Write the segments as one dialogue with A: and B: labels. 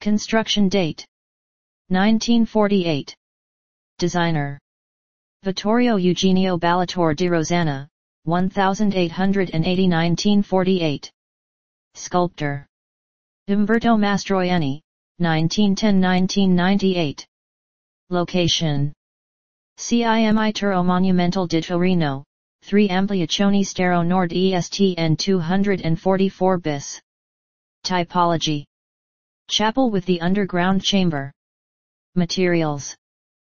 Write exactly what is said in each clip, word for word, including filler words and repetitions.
A: Construction date nineteen forty-eight. Designer Vittorio Eugenio Ballatore di Rosanna, eighteen eighty to nineteen forty-eight. Sculptor Umberto Mastroianni, nineteen ten to nineteen ninety-eight. Location Cimitero Monumental di Torino, three Ampliazioni Stero Nord Est N two forty-four bis. Typology Chapel with the underground chamber. Materials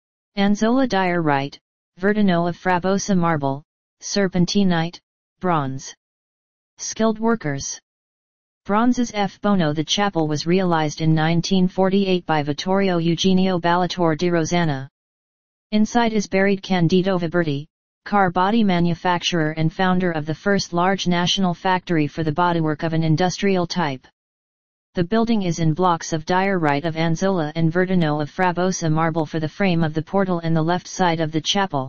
A: Anzola diorite, Verdino of Frabosa marble, serpentinite, bronze. Skilled workers Bronzes F. Bono. The chapel was realized in nineteen forty-eight by Vittorio Eugenio Ballatore di Rosanna. Inside is buried Candido Viberti, car body manufacturer and founder of the first large national factory for the bodywork of an industrial type. The building is in blocks of diorite of Anzola and Verdino of Frabosa marble for the frame of the portal and the left side of the chapel.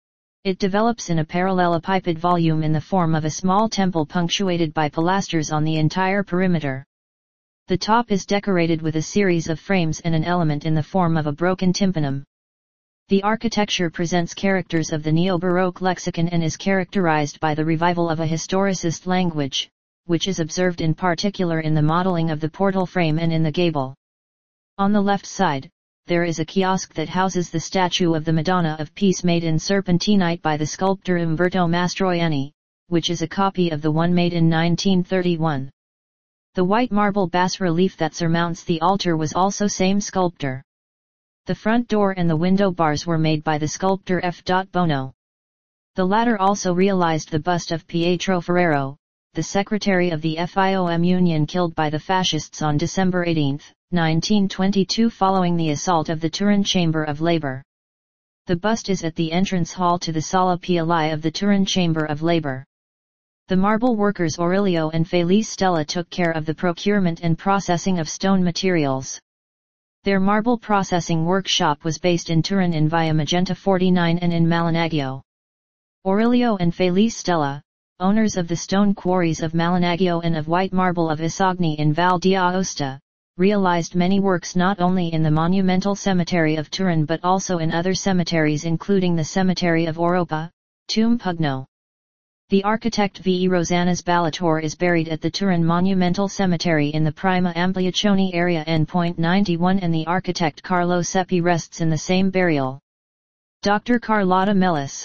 A: It develops in a parallelepiped volume in the form of a small temple punctuated by pilasters on the entire perimeter. The top is decorated with a series of frames and an element in the form of a broken tympanum. The architecture presents characters of the neo-Baroque lexicon and is characterized by the revival of a historicist language, which is observed in particular in the modeling of the portal frame and in the gable. On the left side, there is a kiosk that houses the statue of the Madonna of Peace made in serpentinite by the sculptor Umberto Mastroianni, which is a copy of the one made in nineteen thirty-one. The white marble bas-relief that surmounts the altar was also same sculptor. The front door and the window bars were made by the sculptor F. Bono. The latter also realized the bust of Pietro Ferrero, the secretary of the F I O M Union killed by the fascists on December eighteenth, nineteen twenty-two following the assault of the Turin Chamber of Labor. The bust is at the entrance hall to the Sala Piali of the Turin Chamber of Labor. The marble workers Aurelio and Felice Stella took care of the procurement and processing of stone materials. Their marble processing workshop was based in Turin in Via Magenta forty-nine and in Malanagio. Aurelio and Felice Stella, owners of the stone quarries of Malanagio and of white marble of Isogni in Val d'Aosta, realized many works not only in the monumental cemetery of Turin but also in other cemeteries including the cemetery of Oropa, Tomb Pugno. The architect V. E. Rosanna's Ballatore is buried at the Turin Monumental Cemetery in the Prima Ampliazioni area N ninety-one and the architect Carlo Seppi rests in the same burial. Doctor Carlotta Mellis